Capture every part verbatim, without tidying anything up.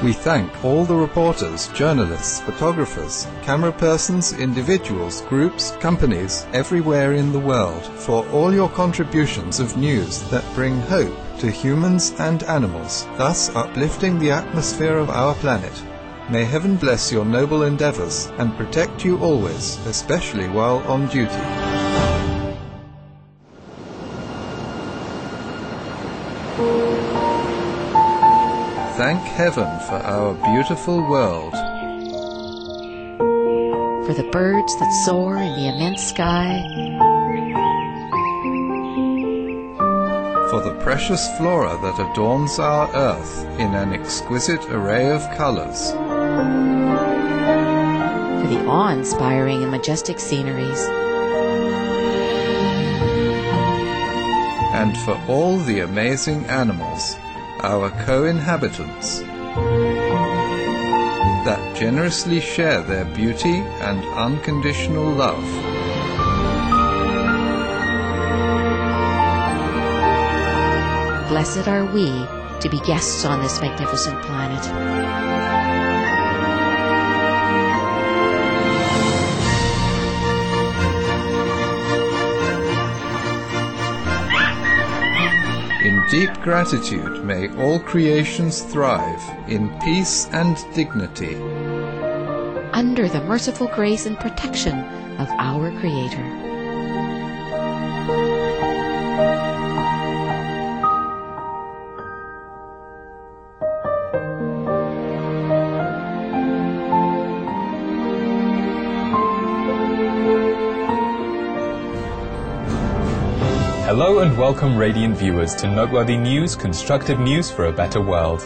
We thank all the reporters, journalists, photographers, camera persons, individuals, groups, companies, everywhere in the world, for all your contributions of news that bring hope to humans and animals, thus uplifting the atmosphere of our planet. May heaven bless your noble endeavors and protect you always, especially while on duty. Thank heaven for our beautiful world. For the birds that soar in the immense sky. For the precious flora that adorns our earth in an exquisite array of colors. For the awe-inspiring and majestic sceneries. And for all the amazing animals, our co-inhabitants, that generously share their beauty and unconditional love. Blessed are we to be guests on this magnificent planet. In deep gratitude may all creations thrive in peace and dignity. Under the merciful grace and protection of our Creator. Hello and welcome, radiant viewers, to Noteworthy News, constructive news for a better world.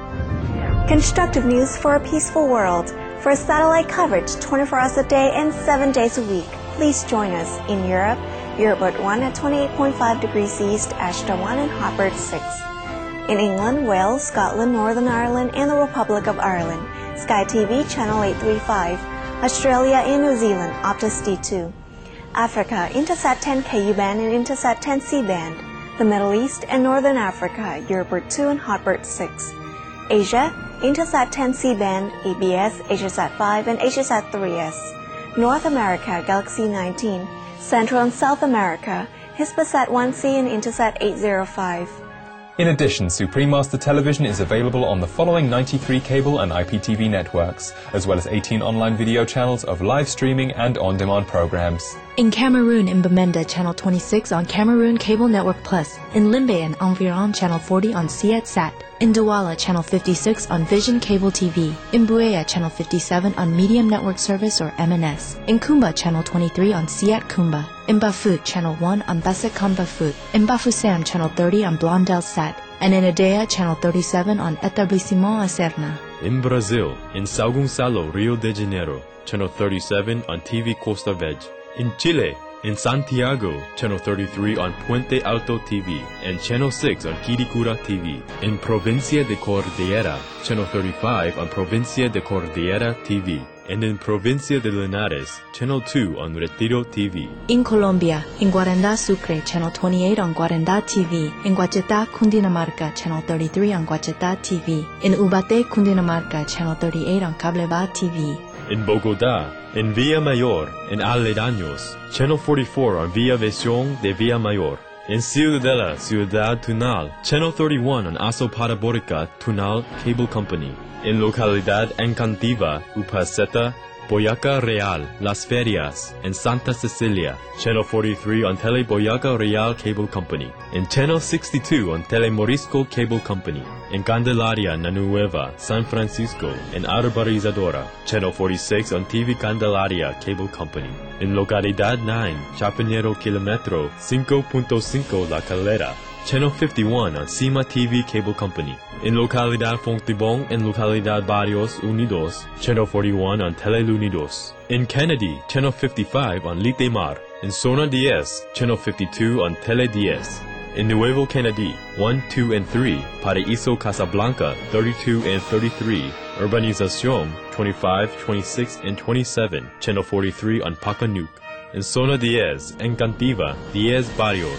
Constructive news for a peaceful world. For satellite coverage twenty-four hours a day and seven days a week. Please join us in Europe, Eurobird one at twenty-eight point five degrees east, Ashta one and Hotbird six. In England, Wales, Scotland, Northern Ireland, and the Republic of Ireland, Sky T V channel eight thirty-five. Australia and New Zealand, Optus D two. Africa, Intelsat ten K U band and Intelsat ten C band. The Middle East and Northern Africa, Eurobird two and Hotbird six. Asia, Intelsat ten C band, A B S, HSat five and HSat three S. North America, Galaxy nineteen. Central and South America, Hispasat one C and Intelsat eight oh five. In addition, Supreme Master Television is available on the following ninety-three cable and I P T V networks, as well as eighteen online video channels of live streaming and on-demand programs. In Cameroon, in Bamenda, Channel twenty-six on Cameroon Cable Network Plus. In Limbe and Environ, Channel forty on Sietsat. In Douala, Channel fifty-six on Vision Cable T V. In Buea, Channel fifty-seven on Medium Network Service or M N S. In Kumba, Channel twenty-three on Siat Kumba. In Bafut, Channel one on Basekam Bafut. In Bafoussam, Channel thirty on Blondel Sat. And in Adea, Channel thirty-seven on Etablissement Acerna. In Brazil, in São Gonçalo, Rio de Janeiro, Channel thirty-seven on T V Costa Verde. In Chile, in Santiago, Channel thirty-three on Puente Alto T V and Channel six on Quiricura T V. In Provincia de Cordillera, Channel thirty-five on Provincia de Cordillera T V. And in Provincia de Linares, Channel two on Retiro T V. In Colombia, in Guaranda Sucre, Channel twenty-eight on Guaranda T V. In Guachetá, Cundinamarca, Channel thirty-three on Guachetá T V. In Ubaté, Cundinamarca, Channel thirty-eight on Cableva T V. In Bogotá, in Villa Mayor, in Aledaños, Channel forty-four on Villa Visión de Villa Mayor. In Ciudadela, Ciudad Tunal, Channel thirty-one on Azoparabórica Tunal Cable Company. In Localidad Encantiva, Upaceta, Boyaca Real, Las Ferias, and Santa Cecilia, Channel forty-three on Tele Boyaca Real Cable Company. In Channel sixty-two on Tele Morisco Cable Company. In Candelaria, Nanueva, San Francisco, and Arborizadora, Channel forty-six on T V Candelaria Cable Company. In Localidad nine, Chapinero Kilometro cinco punto cinco La Calera, Channel fifty-one on Cima T V Cable Company. In Localidad Fontibón and Localidad Barrios Unidos, Channel forty-one on Telelunidos. In Kennedy, Channel fifty-five on Litemar. In Zona ten, Channel fifty-two on Tele ten. In Nuevo Kennedy, one, two, and three, Paraíso Casablanca, thirty-two and thirty-three, Urbanización, twenty-five, twenty-six, and twenty-seven, Channel forty-three on Pacanuc. In Zona ten, Encantiva, ten Barrios,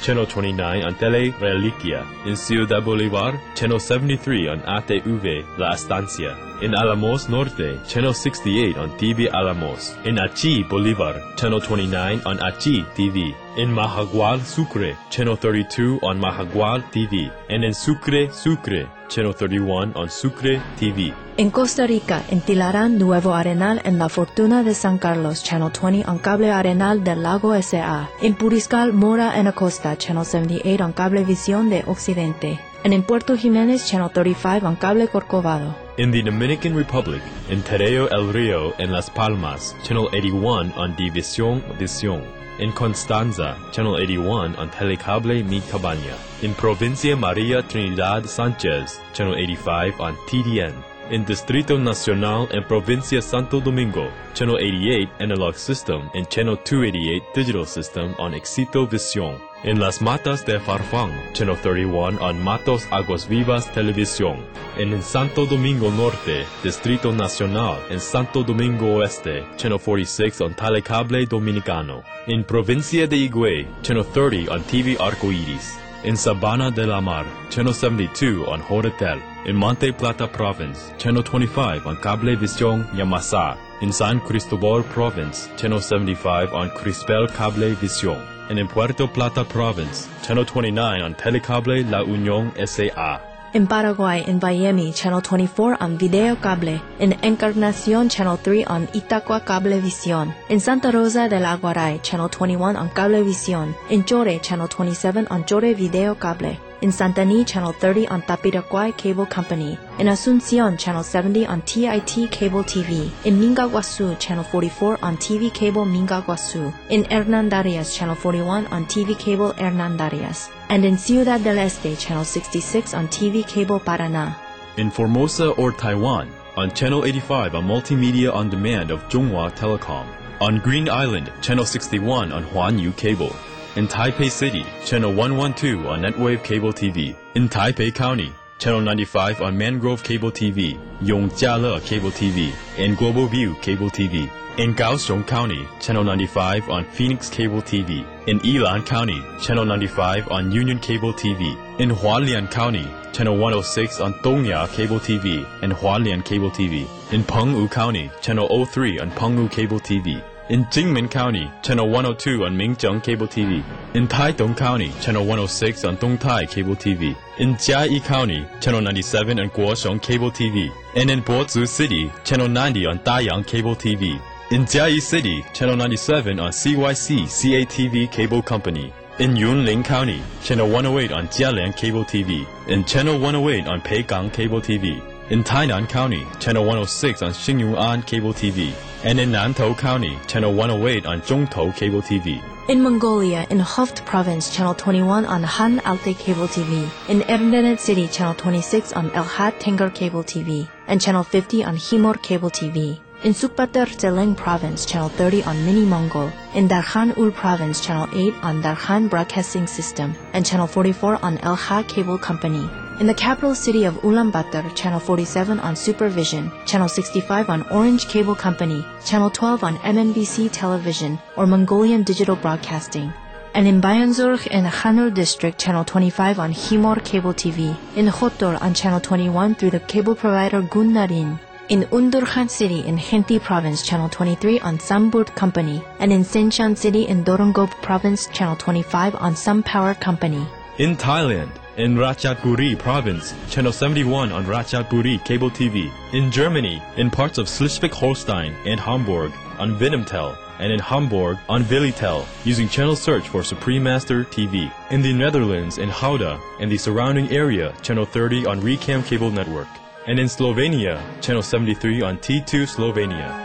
Channel twenty-nine on Tele Reliquia. In Ciudad Bolivar, Channel seventy-three on A T V La Estancia. In Alamos Norte, Channel sixty-eight on T V Alamos. In Achi, Bolivar, Channel twenty-nine on Achi T V. In Mahagual, Sucre, Channel thirty-two on Mahagual T V. And in Sucre, Sucre, Channel thirty-one on Sucre T V. In Costa Rica, in Tilarán, Nuevo Arenal, and La Fortuna de San Carlos, Channel twenty on Cable Arenal del Lago S A. In Puriscal, Mora, and Acosta, Channel seventy-eight on Cablevisión de Occidente. And in Puerto Jiménez, Channel thirty-five on Cable Corcovado. In the Dominican Republic, in Terreo El Rio and Las Palmas, Channel eighty-one on División Visión. In Constanza, Channel eighty-one on Telecable Mi Cabaña. In Provincia María Trinidad Sánchez, Channel eighty-five on T D N. In Distrito Nacional and Provincia Santo Domingo, Channel eighty-eight Analog System and Channel two eighty-eight Digital System on Éxito Visión. In Las Matas de Farfán, Channel thirty-one on Matos Aguas Vivas Televisión. And in Santo Domingo Norte, Distrito Nacional and Santo Domingo Oeste, Channel forty-six on Telecable Dominicano. In Provincia de Higüey, Channel thirty on T V Arcoiris. In Sabana de la Mar, Channel seventy-two on Horetel. In Monte Plata Province, Channel twenty-five on Cablevisión Yamasá. In San Cristobal Province, Channel seventy-five on Crispel Cablevisión. And in Puerto Plata Province, Channel twenty-nine on Telecable La Unión S A In Paraguay, in Miami, Channel twenty-four on Video Cable. In Encarnación, Channel three on Itacua Cablevisión. In Santa Rosa del Aguaray, Channel twenty-one on Cablevisión. In Chore, Channel twenty-seven on Chore Video Cable. In Santaní, Channel thirty on Tapiraquay Cable Company. In Asunción, Channel seventy on T I T Cable T V. In Mingaguasu, Channel forty-four on T V Cable Mingaguasu. In Hernandarias, Channel forty-one on T V Cable Hernandarias. And in Ciudad del Este, Channel sixty-six on T V Cable Paraná. In Formosa or Taiwan, on Channel eighty-five on Multimedia On Demand of Zhonghua Telecom. On Green Island, Channel sixty-one on Huanyu Cable. In Taipei City, Channel one twelve on Netwave Cable T V. In Taipei County, Channel ninety-five on Mangrove Cable T V, Yongjiale Cable T V, and Global View Cable T V. In Kaohsiung County, Channel ninety-five on Phoenix Cable T V. In Yilan County, Channel ninety-five on Union Cable T V. In Hualien County, Channel one oh six on Dongya Cable T V and Hualien Cable T V. In Pengwu County, Channel oh three on Pengwu Cable T V. In Jingmen County, Channel one oh two on Minzheng Cable T V. In Taitung County, Channel one oh six on Dongtai Cable T V. In Jiayi County, Channel ninety-seven on Guosheng Cable T V. And in Bozu City, Channel ninety on Dayang Cable T V. In Jiayi City, Channel ninety-seven on C Y C C A T V Cable Company. In Yunlin County, Channel one oh eight on Jialian Cable T V. And Channel one oh eight on Peigang Cable T V. In Tainan County, Channel one oh six on Xingyuan Cable T V. And in Nantou County, Channel one oh eight on Zhongtou Cable T V. In Mongolia, in Hoft Province, Channel twenty-one on Han Alte Cable T V. In Erdenet City, Channel twenty-six on El Had Tengar Cable T V. And Channel fifty on Himor Cable T V. In Sukbatar Zeleng Province, Channel thirty on Mini Mongol. In Darkhan Ul Province, Channel eight on Darkhan Broadcasting System. And Channel forty-four on El Ha Cable Company. In the capital city of Ulaanbaatar, Channel forty-seven on Supervision, Channel sixty-five on Orange Cable Company, Channel twelve on M N B C Television or Mongolian Digital Broadcasting. And in Bayanzurg in Khanur District, Channel twenty-five on Himor Cable T V. In Khotor on Channel twenty-one through the cable provider Gunnarin. In Undurkhan City in Khenti Province, Channel twenty-three on Samburt Company. And in Sinshan City in Dorongop Province, Channel twenty-five on Some Power Company. In Thailand, in Ratchaburi Province, Channel seventy-one on Ratchaburi Cable T V. In Germany, in parts of Schleswig-Holstein and Hamburg on Vinumtel, and in Hamburg on Vilitel, using channel search for Supreme Master T V. In the Netherlands, in Gouda and the surrounding area, Channel thirty on Recam Cable Network. And in Slovenia, Channel seventy-three on T two Slovenia.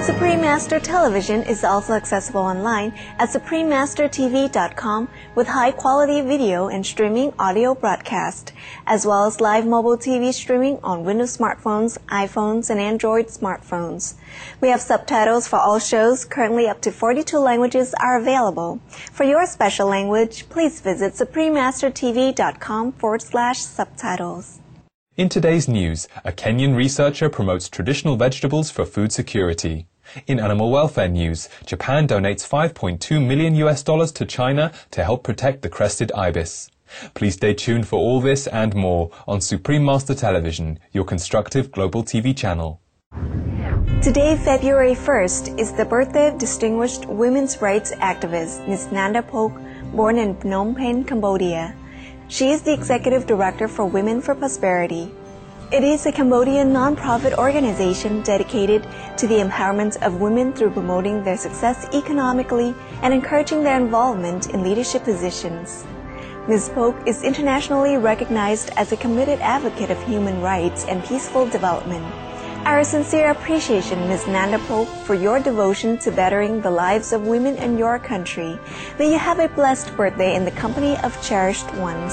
Supreme Master Television is also accessible online at supreme master t v dot com with high-quality video and streaming audio broadcast, as well as live mobile T V streaming on Windows smartphones, iPhones, and Android smartphones. We have subtitles for all shows. Currently, up to forty-two languages are available. For your special language, please visit supreme master t v dot com forward slash subtitles. In today's news, a Kenyan researcher promotes traditional vegetables for food security. In animal welfare news, Japan donates five point two million U S dollars to China to help protect the crested ibis. Please stay tuned for all this and more on Supreme Master Television, your constructive global T V channel. Today, February first, is the birthday of distinguished women's rights activist Miz Nanda Pok, born in Phnom Penh, Cambodia. She is the Executive Director for Women for Prosperity. It is a Cambodian non-profit organization dedicated to the empowerment of women through promoting their success economically and encouraging their involvement in leadership positions. Miz Pok is internationally recognized as a committed advocate of human rights and peaceful development. Our sincere appreciation, Miz Nanda Pok, for your devotion to bettering the lives of women in your country. May you have a blessed birthday in the company of cherished ones.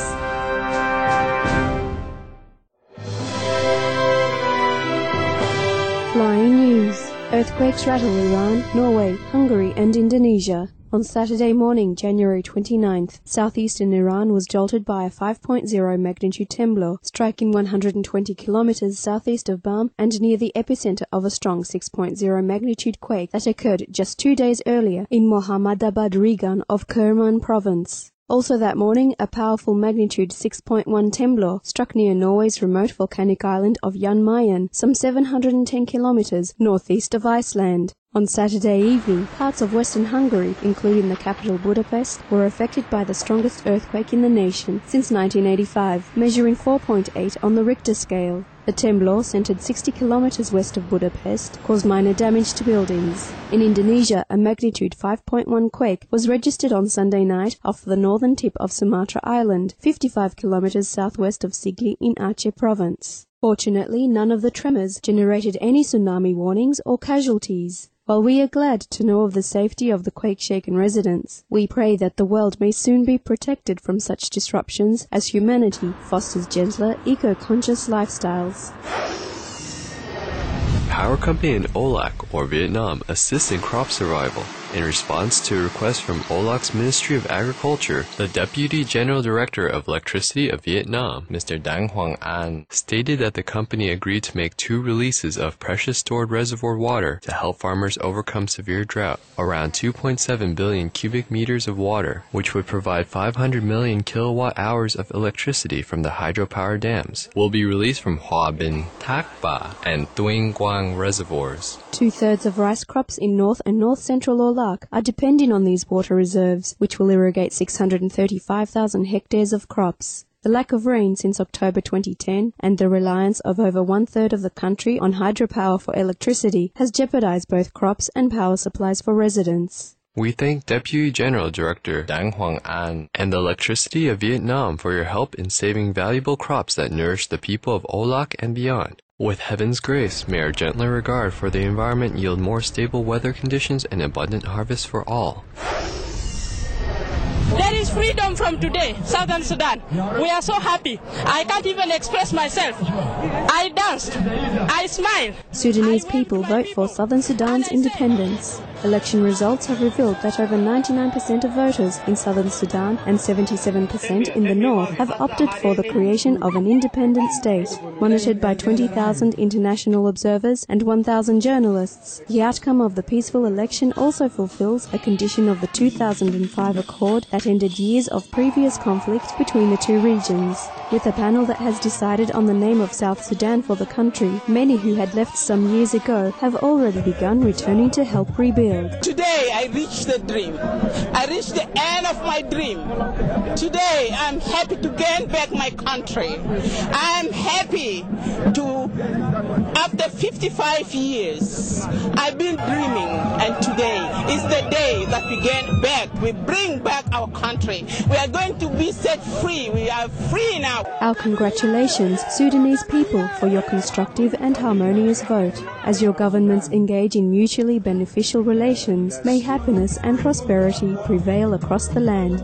Flying news. Earthquakes rattle Iran, Norway, Hungary and Indonesia. On Saturday morning, January twenty-ninth, southeastern Iran was jolted by a five point oh magnitude temblor, striking one hundred twenty kilometers southeast of Bam and near the epicenter of a strong six point oh magnitude quake that occurred just two days earlier in Mohammadabad region of Kerman province. Also that morning, a powerful magnitude six point one temblor struck near Norway's remote volcanic island of Jan Mayen, some seven hundred ten kilometers northeast of Iceland. On Saturday evening, parts of western Hungary, including the capital Budapest, were affected by the strongest earthquake in the nation since nineteen eighty-five, measuring four point eight on the Richter scale. The temblor, centered sixty kilometers west of Budapest, caused minor damage to buildings. In Indonesia, a magnitude five point one quake was registered on Sunday night off the northern tip of Sumatra Island, fifty-five kilometers southwest of Sigli in Aceh province. Fortunately, none of the tremors generated any tsunami warnings or casualties. While we are glad to know of the safety of the quake-shaken residents, we pray that the world may soon be protected from such disruptions as humanity fosters gentler, eco-conscious lifestyles. Power company in Olac, or Vietnam, assists in crop survival. In response to a request from Olac's Ministry of Agriculture, the Deputy General Director of Electricity of Vietnam, Mister Dang Hoang An, stated that the company agreed to make two releases of precious stored reservoir water to help farmers overcome severe drought. Around two point seven billion cubic meters of water, which would provide five hundred million kilowatt hours of electricity from the hydropower dams, will be released from Hoa Binh, Thác Ba, and Tueng Quang reservoirs. Two-thirds of rice crops in north and north-central Olac are depending on these water reserves, which will irrigate six hundred thirty-five thousand hectares of crops. The lack of rain since October twenty ten and the reliance of over one-third of the country on hydropower for electricity has jeopardized both crops and power supplies for residents. We thank Deputy General Director Dang Hoang An and the Electricity of Vietnam for your help in saving valuable crops that nourish the people of Olac and beyond. With heaven's grace, may our gentler regard for the environment yield more stable weather conditions and abundant harvests for all. There is freedom from today, Southern Sudan. We are so happy. I can't even express myself. I danced. I smiled. Sudanese people vote for Southern Sudan's independence. Election results have revealed that over ninety-nine percent of voters in Southern Sudan and seventy-seven percent in the north have opted for the creation of an independent state. Monitored by twenty thousand international observers and one thousand journalists, the outcome of the peaceful election also fulfills a condition of the two thousand five accord that ended years of previous conflict between the two regions. With a panel that has decided on the name of South Sudan for the country, many who had left some years ago have already begun returning to help rebuild. Today I reached the dream. I reached the end of my dream. Today I'm happy to gain back my country. I'm happy to After fifty-five years, I've been dreaming, and today is the day that we get back. We bring back our country. We are going to be set free. We are free now. Our congratulations, Sudanese people, for your constructive and harmonious vote. As your governments engage in mutually beneficial relations, may happiness and prosperity prevail across the land.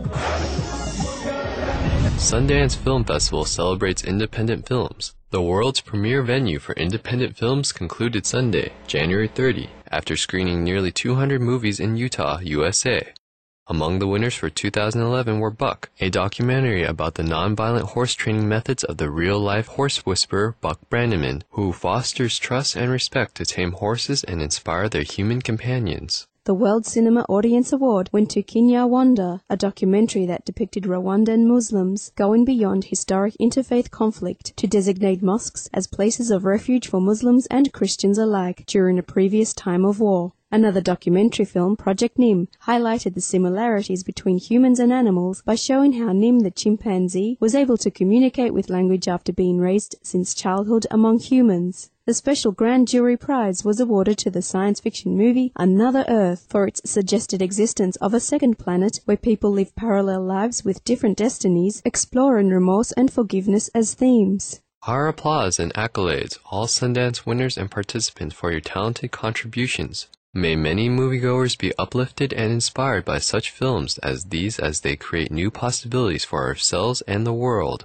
Sundance Film Festival celebrates independent films. The world's premier venue for independent films concluded Sunday, January thirtieth, after screening nearly two hundred movies in Utah, U S A. Among the winners for two thousand eleven were Buck, a documentary about the nonviolent horse training methods of the real-life horse whisperer Buck Brannaman, who fosters trust and respect to tame horses and inspire their human companions. The World Cinema Audience Award went to Kinyarwanda, a documentary that depicted Rwandan Muslims going beyond historic interfaith conflict to designate mosques as places of refuge for Muslims and Christians alike during a previous time of war. Another documentary film, Project Nim, highlighted the similarities between humans and animals by showing how Nim the chimpanzee was able to communicate with language after being raised since childhood among humans. The special Grand Jury Prize was awarded to the science fiction movie Another Earth for its suggested existence of a second planet where people live parallel lives with different destinies, exploring remorse and forgiveness as themes. Our applause and accolades, all Sundance winners and participants, for your talented contributions. May many moviegoers be uplifted and inspired by such films as these as they create new possibilities for ourselves and the world.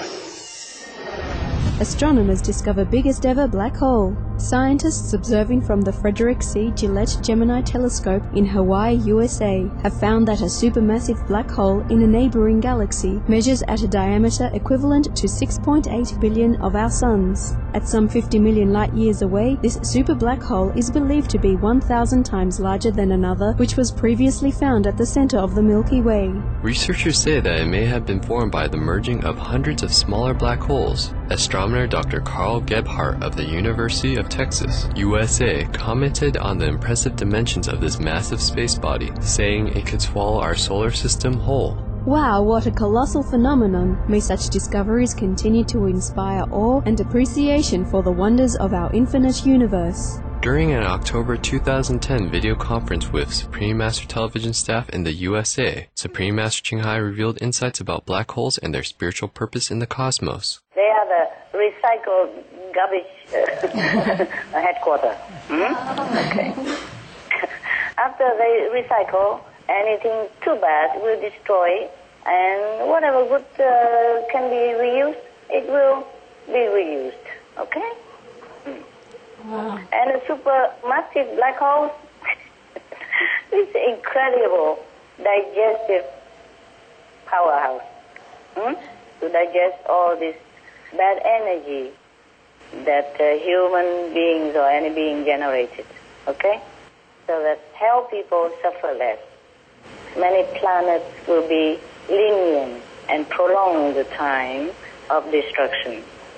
Astronomers discover biggest ever black hole. Scientists observing from the Frederick C. Gillette Gemini Telescope in Hawaii, U S A, have found that a supermassive black hole in a neighboring galaxy measures at a diameter equivalent to six point eight billion of our suns. At some fifty million light-years away, this super black hole is believed to be one thousand times larger than another, which was previously found at the center of the Milky Way. Researchers say that it may have been formed by the merging of hundreds of smaller black holes. Astronomer Doctor Carl Gebhardt of the University of Texas, U S A, commented on the impressive dimensions of this massive space body, saying it could swallow our solar system whole. Wow, what a colossal phenomenon! May such discoveries continue to inspire awe and appreciation for the wonders of our infinite universe. During an October two thousand ten video conference with Supreme Master Television staff in the U S A, Supreme Master Ching Hai revealed insights about black holes and their spiritual purpose in the cosmos. They are the recycled garbage uh, headquarters. Hmm? Okay. After they recycle, anything too bad will destroy, and whatever good uh, can be reused, it will be reused. Okay? Mm. Wow. And a supermassive black hole is incredible digestive powerhouse hmm? to digest all this bad energy that uh, human beings or any being generated. Okay? So that help people suffer less. Many planets will be lenient and prolong the time of destruction.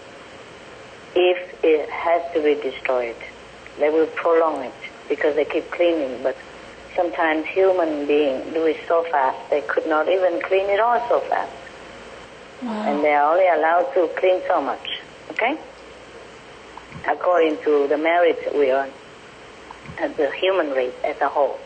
If it has to be destroyed, they will prolong it because they keep cleaning. But sometimes human beings do it so fast, they could not even clean it all so fast. Wow. And they are only allowed to clean so much, okay? According to the merits we earn as the human race as a whole.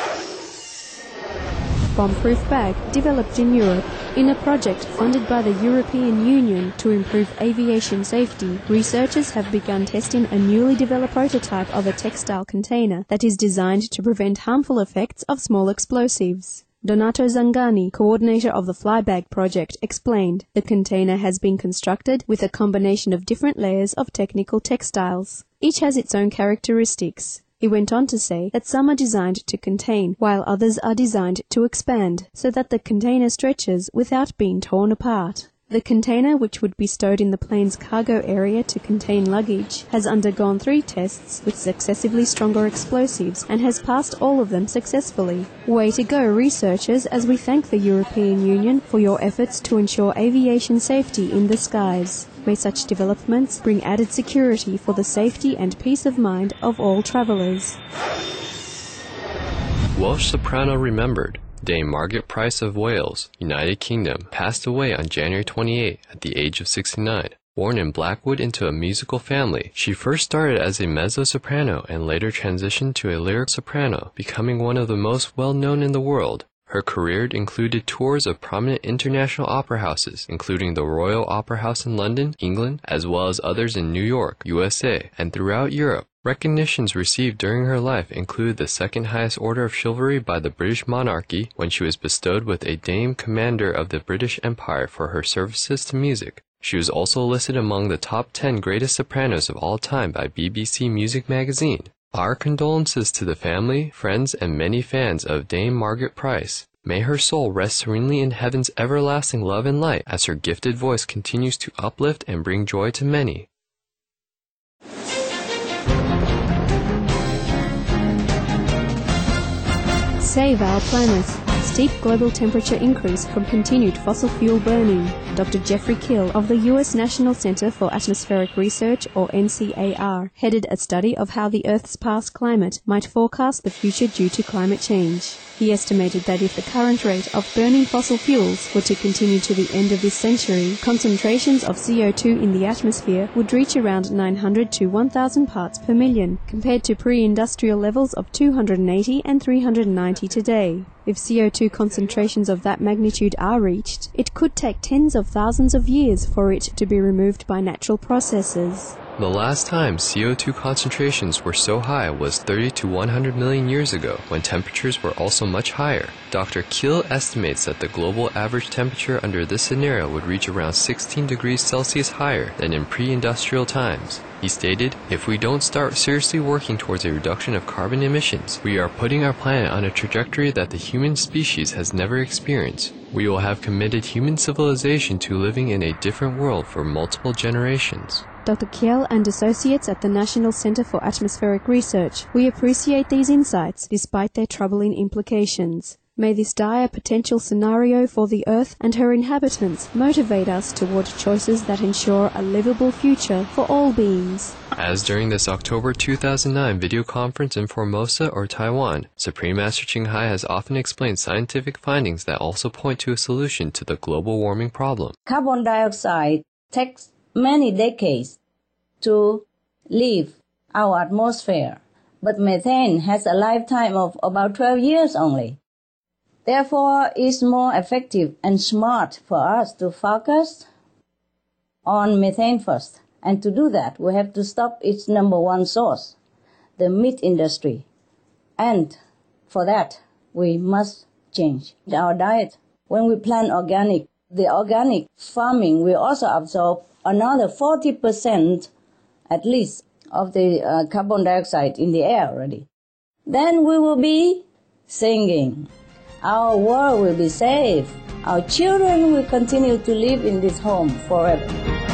Bomb-proof bag developed in Europe. In a project funded by the European Union to improve aviation safety, researchers have begun testing a newly developed prototype of a textile container that is designed to prevent harmful effects of small explosives. Donato Zangani, coordinator of the Flybag project, explained, the container has been constructed with a combination of different layers of technical textiles. Each has its own characteristics. He went on to say that some are designed to contain, while others are designed to expand, so that the container stretches without being torn apart. The container, which would be stowed in the plane's cargo area to contain luggage, has undergone three tests with successively stronger explosives and has passed all of them successfully. Way to go, researchers, as we thank the European Union for your efforts to ensure aviation safety in the skies. May such developments bring added security for the safety and peace of mind of all travellers. Welsh soprano remembered. Dame Margaret Price of Wales, United Kingdom, passed away on January twenty-eighth at the age of sixty-nine. Born in Blackwood into a musical family, she first started as a mezzo-soprano and later transitioned to a lyric soprano, becoming one of the most well-known in the world. Her career included tours of prominent international opera houses, including the Royal Opera House in London, England, as well as others in New York, U S A, and throughout Europe. Recognitions received during her life include the second highest order of chivalry by the British monarchy when she was bestowed with a Dame Commander of the British Empire for her services to music. She was also listed among the top ten greatest sopranos of all time by B B C Music magazine. Our condolences to the family, friends, and many fans of Dame Margaret Price. May her soul rest serenely in heaven's everlasting love and light as her gifted voice continues to uplift and bring joy to many. Save our planet. Steep global temperature increase from continued fossil fuel burning. Doctor Jeffrey Kill of the U S National Center for Atmospheric Research, or N C A R, headed a study of how the Earth's past climate might forecast the future due to climate change. He estimated that if the current rate of burning fossil fuels were to continue to the end of this century, concentrations of C O two in the atmosphere would reach around nine hundred to one thousand parts per million, compared to pre-industrial levels of two hundred eighty and three hundred ninety today. If C O two concentrations of that magnitude are reached, it could take tens of thousands of years for it to be removed by natural processes. The last time C O two concentrations were so high was thirty to one hundred million years ago, when temperatures were also much higher. Doctor Kill estimates that the global average temperature under this scenario would reach around sixteen degrees Celsius higher than in pre-industrial times. He stated, "If we don't start seriously working towards a reduction of carbon emissions, we are putting our planet on a trajectory that the human species has never experienced. We will have committed human civilization to living in a different world for multiple generations." Doctor Kiel and associates at the National Center for Atmospheric Research. We appreciate these insights despite their troubling implications. May this dire potential scenario for the Earth and her inhabitants motivate us toward choices that ensure a livable future for all beings. As during this October two thousand nine video conference in Formosa or Taiwan, Supreme Master Ching Hai has often explained scientific findings that also point to a solution to the global warming problem. Carbon dioxide takes many decades to leave our atmosphere, but methane has a lifetime of about twelve years only. Therefore, it's more effective and smart for us to focus on methane first. And to do that, we have to stop its number one source, the meat industry. And for that, we must change our diet. When we plant organic, the organic farming will also absorb another forty percent at least of the uh, carbon dioxide in the air already. Then we will be singing. Our world will be safe. Our children will continue to live in this home forever.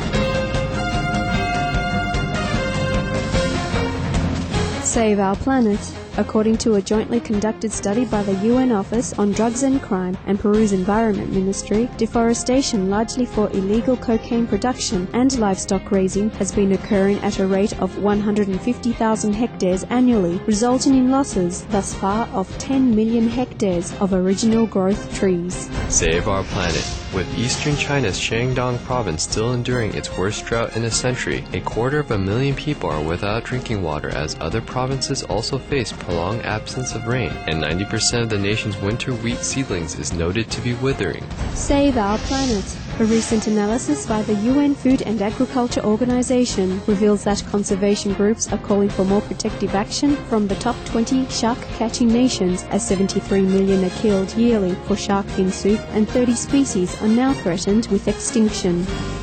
Save our planet. According to a jointly conducted study by the U N Office on Drugs and Crime and Peru's Environment Ministry, deforestation largely for illegal cocaine production and livestock raising has been occurring at a rate of one hundred fifty thousand hectares annually, resulting in losses thus far of ten million hectares of original growth trees. Save our planet. With eastern China's Shandong province still enduring its worst drought in a century, a quarter of a million people are without drinking water as other provinces also face prolonged absence of rain, and ninety percent of the nation's winter wheat seedlings is noted to be withering. Save our planet. A recent analysis by the U N Food and Agriculture Organization reveals that conservation groups are calling for more protective action from the top twenty shark-catching nations, as seventy-three million are killed yearly for shark fin soup and thirty species are now threatened with extinction.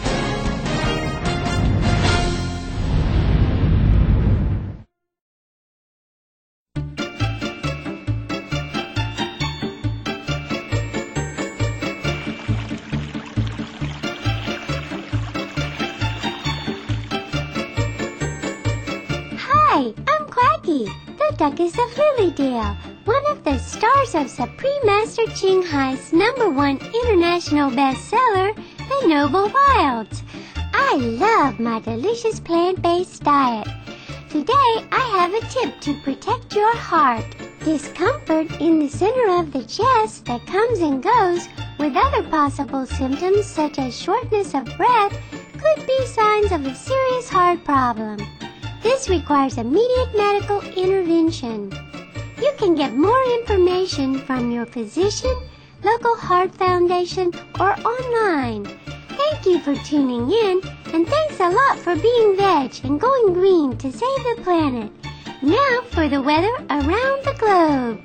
Hi, I'm Quacky. The duck is of Lilydale, one of the stars of Supreme Master Ching Hai's number one international bestseller, The Noble Wilds. I love my delicious plant-based diet. Today, I have a tip to protect your heart. Discomfort in the center of the chest that comes and goes with other possible symptoms such as shortness of breath could be signs of a serious heart problem. This requires immediate medical intervention. You can get more information from your physician, local heart foundation, or online. Thank you for tuning in, and thanks a lot for being veg and going green to save the planet. Now for the weather around the globe.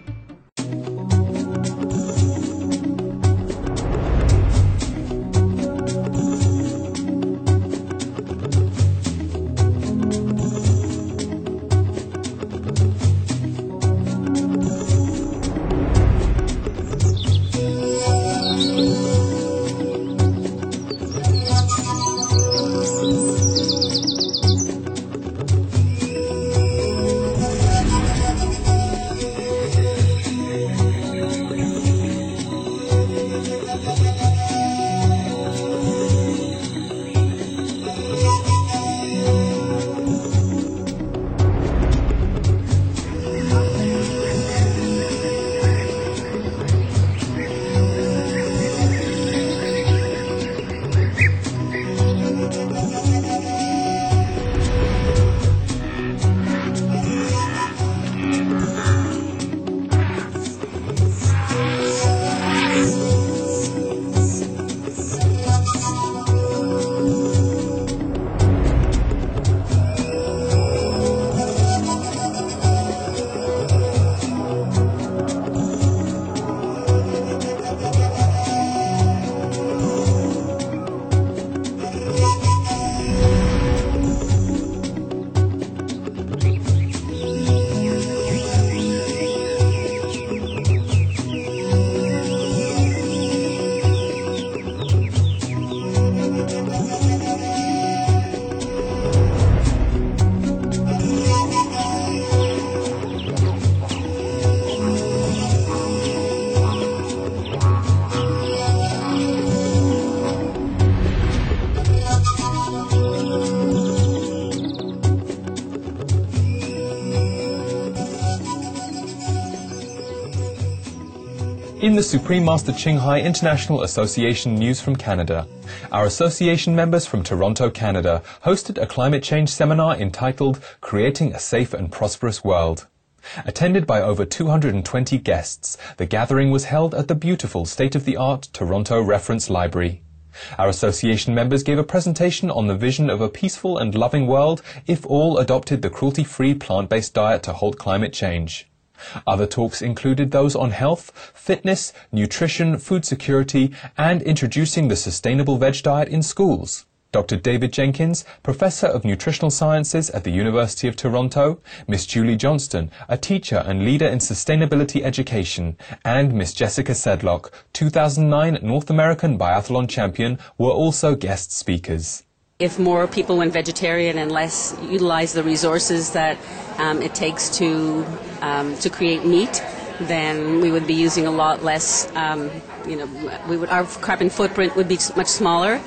In the Supreme Master Ching Hai International Association news from Canada, our association members from Toronto, Canada, hosted a climate change seminar entitled Creating a Safe and Prosperous World. Attended by over two hundred twenty guests, the gathering was held at the beautiful state-of-the-art Toronto Reference Library. Our association members gave a presentation on the vision of a peaceful and loving world if all adopted the cruelty-free plant-based diet to halt climate change. Other talks included those on health, fitness, nutrition, food security, and introducing the sustainable veg diet in schools. Doctor David Jenkins, Professor of Nutritional Sciences at the University of Toronto, Miss Julie Johnston, a teacher and leader in sustainability education, and Miss Jessica Sedlock, two thousand nine North American Biathlon champion, were also guest speakers. If more people went vegetarian and less utilize the resources that um, it takes to um, to create meat, then we would be using a lot less. Um, you know, we would our carbon footprint would be much smaller,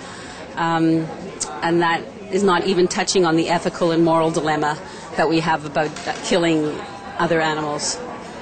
um, and that is not even touching on the ethical and moral dilemma that we have about uh, killing other animals.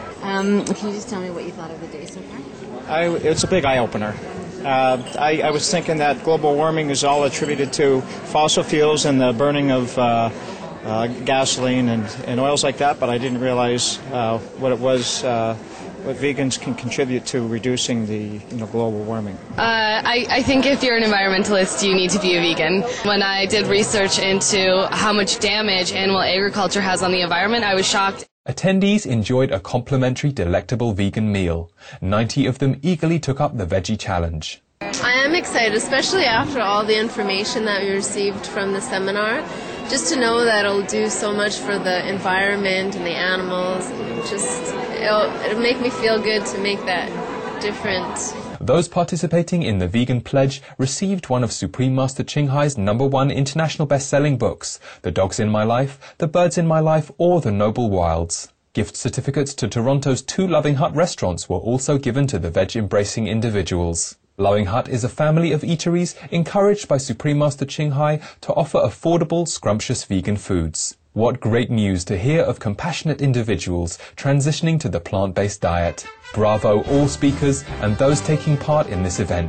Um, can you just tell me what you thought of the day so far? I, it's a big eye-opener. Uh, I, I was thinking that global warming is all attributed to fossil fuels and the burning of uh, uh, gasoline and, and oils like that, but I didn't realize uh, what it was, uh, what vegans can contribute to reducing the you know, global warming. Uh, I, I think if you're an environmentalist, you need to be a vegan. When I did research into how much damage animal agriculture has on the environment, I was shocked. Attendees enjoyed a complimentary, delectable vegan meal. ninety of them eagerly took up the veggie challenge. I am excited, especially after all the information that we received from the seminar, just to know that it'll do so much for the environment and the animals. And just, it'll, it'll make me feel good to make that difference. Those participating in the Vegan Pledge received one of Supreme Master Ching Hai's number one international best-selling books, The Dogs in My Life, The Birds in My Life, or The Noble Wilds. Gift certificates to Toronto's two Loving Hut restaurants were also given to the veg-embracing individuals. Loving Hut is a family of eateries encouraged by Supreme Master Ching Hai to offer affordable, scrumptious vegan foods. What great news to hear of compassionate individuals transitioning to the plant-based diet. Bravo all speakers and those taking part in this event.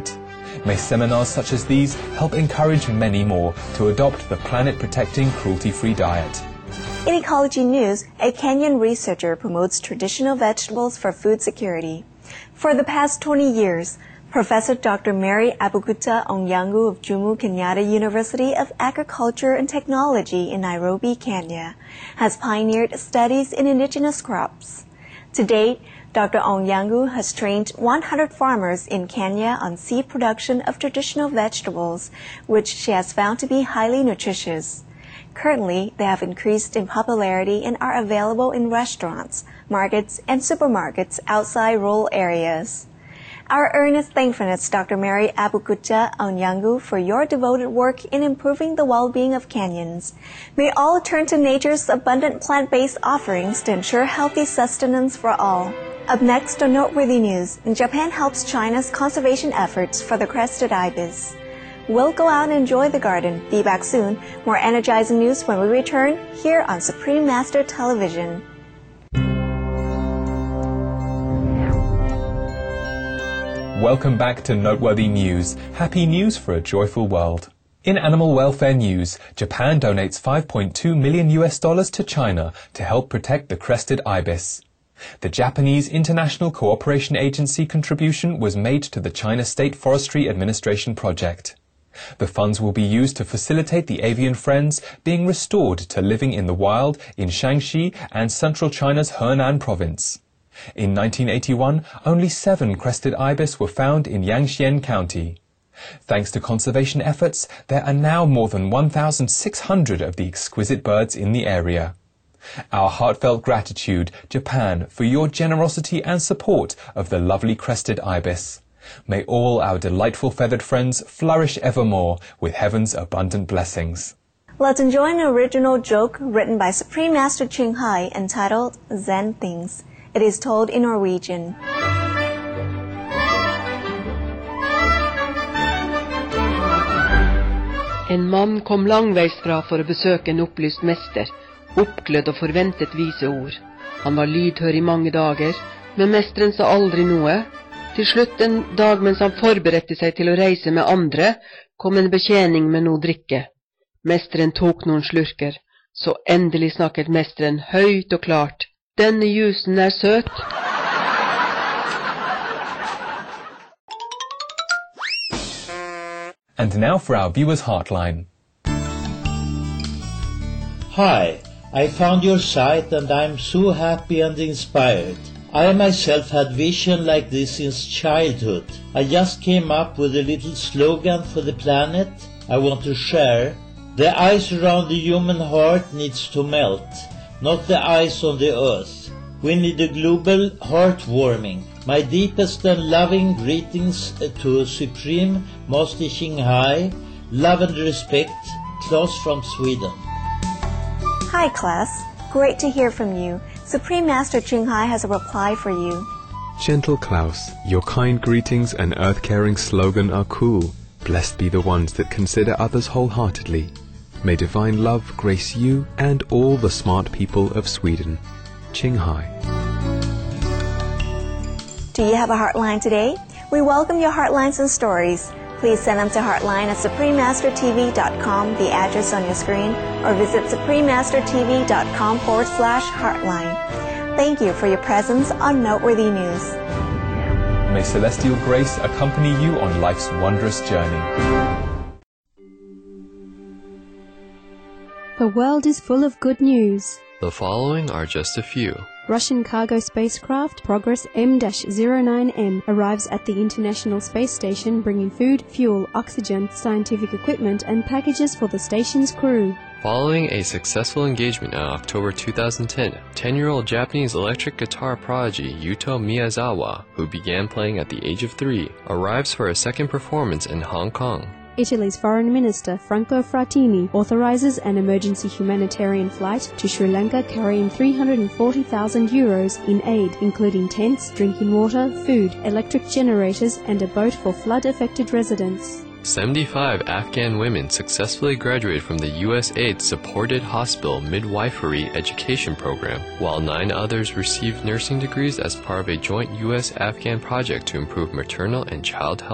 May seminars such as these help encourage many more to adopt the planet-protecting cruelty-free diet. In Ecology News, a Kenyan researcher promotes traditional vegetables for food security. For the past twenty years, Professor Doctor Mary Abukuta Onyango of Jomo Kenyatta University of Agriculture and Technology in Nairobi, Kenya, has pioneered studies in indigenous crops. To date, Doctor Onyango has trained one hundred farmers in Kenya on seed production of traditional vegetables, which she has found to be highly nutritious. Currently, they have increased in popularity and are available in restaurants, markets, and supermarkets outside rural areas. Our earnest thankfulness, Doctor Mary Abukuta Onyango, for your devoted work in improving the well-being of Kenyans. May all turn to nature's abundant plant-based offerings to ensure healthy sustenance for all. Up next on Noteworthy News, Japan helps China's conservation efforts for the crested ibis. We'll go out and enjoy the garden. Be back soon. More energizing news when we return here on Supreme Master Television. Welcome back to Noteworthy News. Happy news for a joyful world. In animal welfare news, Japan donates five point two million U S dollars to China to help protect the crested ibis. The Japanese International Cooperation Agency contribution was made to the China State Forestry Administration project. The funds will be used to facilitate the avian friends being restored to living in the wild in Shaanxi and central China's Henan province. In nineteen eighty-one, only seven crested ibis were found in Yangxian County. Thanks to conservation efforts, there are now more than one thousand six hundred of the exquisite birds in the area. Our heartfelt gratitude, Japan, for your generosity and support of the lovely crested ibis. May all our delightful feathered friends flourish evermore with heaven's abundant blessings. Let's enjoy an original joke written by Supreme Master Ching Hai entitled Zen Things. It is told in Norwegian. En mann kom langveisfra for å besøke en opplyst mester, oppglødd og forventet vise ord. Han var lydhør i mange dager, men mesteren sa aldri noe. Til slutt en dag mens han forberedte seg til å reise med andre, kom en betjening med noe drikke. Mesteren tok noen slurker, så endelig snakket mesteren høyt og klart. Denne jusen er søt. And now for our viewers' Heartline. Hi, I found your site and I'm so happy and inspired. I myself had vision like this since childhood. I just came up with a little slogan for the planet I want to share. The ice around the human heart needs to melt, not the ice on the earth. We need a global heartwarming. My deepest and loving greetings to Supreme Master Ching Hai. Love and respect, Claus from Sweden. Hi, Claus. Great to hear from you. Supreme Master Ching Hai has a reply for you. Gentle Klaus, your kind greetings and earth-caring slogan are cool. Blessed be the ones that consider others wholeheartedly. May divine love grace you and all the smart people of Sweden. Ching Hai. Do you have a Heartline today? We welcome your Heartlines and stories. Please send them to Heartline at supreme master t v dot com, the address on your screen, or visit supreme master t v dot com forward slash Heartline. Thank you for your presence on Noteworthy News. May celestial grace accompany you on life's wondrous journey. The world is full of good news. The following are just a few. Russian cargo spacecraft Progress M zero nine M arrives at the International Space Station bringing food, fuel, oxygen, scientific equipment and packages for the station's crew. Following a successful engagement in October two thousand ten, ten-year-old Japanese electric guitar prodigy Yuto Miyazawa, who began playing at the age of three, arrives for a second performance in Hong Kong. Italy's Foreign Minister Franco Frattini authorizes an emergency humanitarian flight to Sri Lanka carrying three hundred forty thousand euros in aid, including tents, drinking water, food, electric generators, and a boat for flood-affected residents. seventy-five Afghan women successfully graduated from the U S A I D-supported hospital midwifery education program, while nine others received nursing degrees as part of a joint U S Afghan project to improve maternal and child health.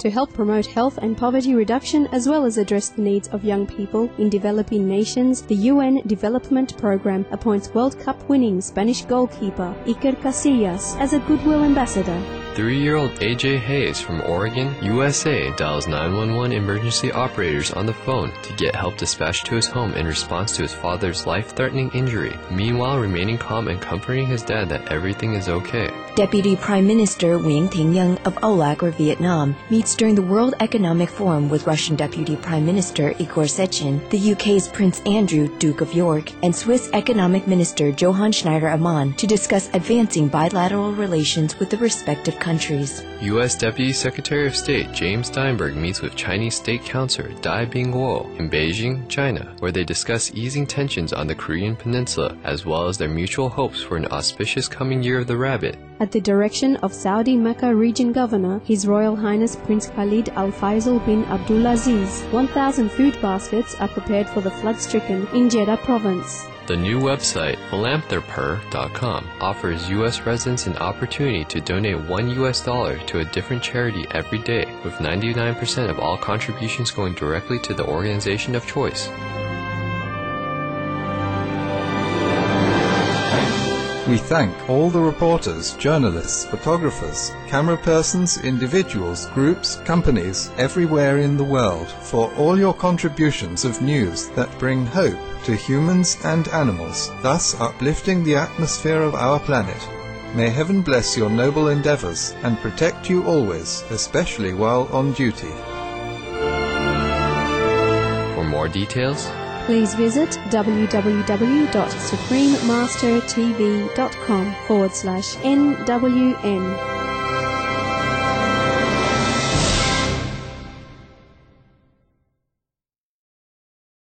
To help promote health and poverty reduction as well as address the needs of young people in developing nations, the U N Development Program appoints World Cup winning Spanish goalkeeper Iker Casillas as a Goodwill Ambassador. Three-year-old A J Hayes from Oregon, U S A dials nine one one emergency operators on the phone to get help dispatched to his home in response to his father's life-threatening injury, meanwhile remaining calm and comforting his dad that everything is okay. Deputy Prime Minister Nguyen Thanh Nhân of O L A C or Vietnam meets during the World Economic Forum with Russian Deputy Prime Minister Igor Sechin, the U K's Prince Andrew, Duke of York, and Swiss Economic Minister Johann Schneider-Ammann to discuss advancing bilateral relations with the respective countries. U S Deputy Secretary of State James Steinberg meets with Chinese State Councilor Dai Bingguo in Beijing, China, where they discuss easing tensions on the Korean Peninsula as well as their mutual hopes for an auspicious coming year of the rabbit. At the direction of Saudi Mecca Region Governor, His Royal Highness Prince Khalid Al Faisal bin Abdulaziz, one thousand food baskets are prepared for the flood-stricken in Jeddah Province. The new website, philanthropper dot com, offers U S residents an opportunity to donate one U S dollar to a different charity every day, with ninety-nine percent of all contributions going directly to the organization of choice. We thank all the reporters, journalists, photographers, camera persons, individuals, groups, companies, everywhere in the world for all your contributions of news that bring hope to humans and animals, thus uplifting the atmosphere of our planet. May heaven bless your noble endeavors and protect you always, especially while on duty. For more details, please visit www.suprememastertv.com forward slash NWN.